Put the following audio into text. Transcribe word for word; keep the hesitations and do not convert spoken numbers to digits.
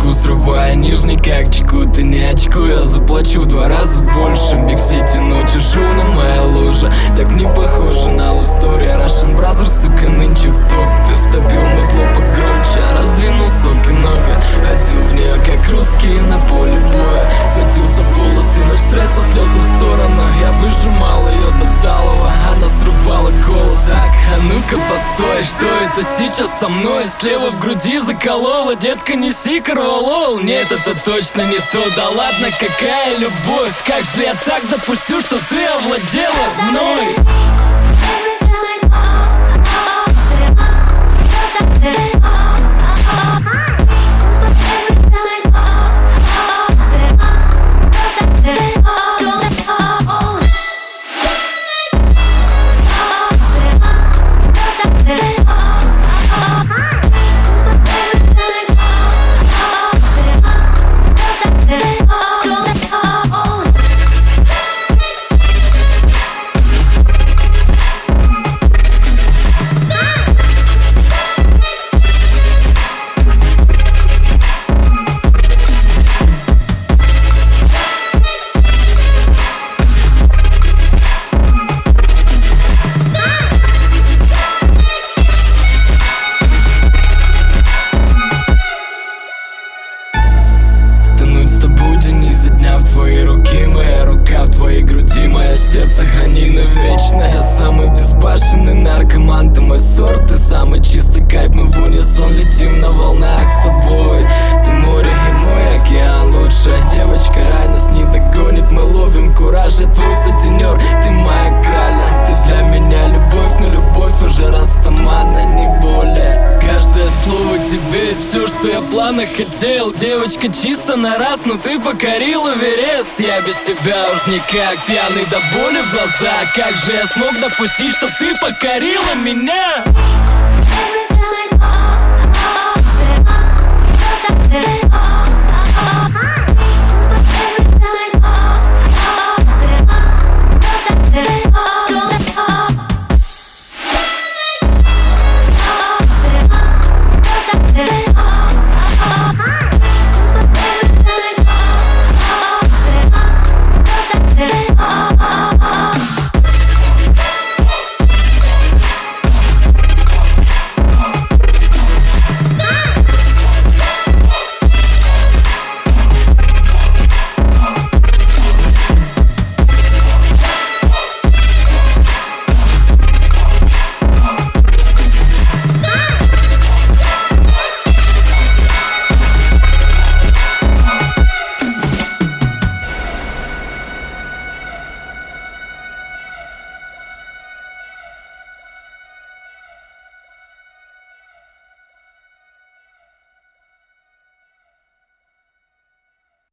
башку, срывая нижний как чеку. Ты не очку, я заплачу в два раза больше. Биг-сити, ночью шумно, моя лужа. Так не похоже на love story. Russian Brothers, сука, нынче в топе. Втопил музло погромче, раздвинул соки нога. Ходил в нее как русские на поле боя. Схватился в волосы, ночь стресса, слезы в сторону. Я выжимал ее до талого, она срывала голос. Так, а ну-ка постой, что это сейчас со мной? Слева в груди заколола, детка, неси корвалол. Нет, это точно не то, да ладно, какая любовь. Как же я так допустил, что ты овладела мной? Сердце храни навечно. Я самый безбашенный наркоман, ты мой сорт, ты самый чистый кайф. Мы в унисон летим на волнах с тобой. Ты море и мой океан, лучшая девочка, рай нас не догонит. Мы ловим кураж, я твой сутенер, ты моя краля. Ты для меня любовь, но любовь уже растамана, не более. Каждое слово тебе, все, что я в планах хотел. Девочка чисто на раз, но ты покорила Эверест. Я без тебя уж никак, пьяный до боли в глаза. Как же я смог допустить, что ты покорила меня?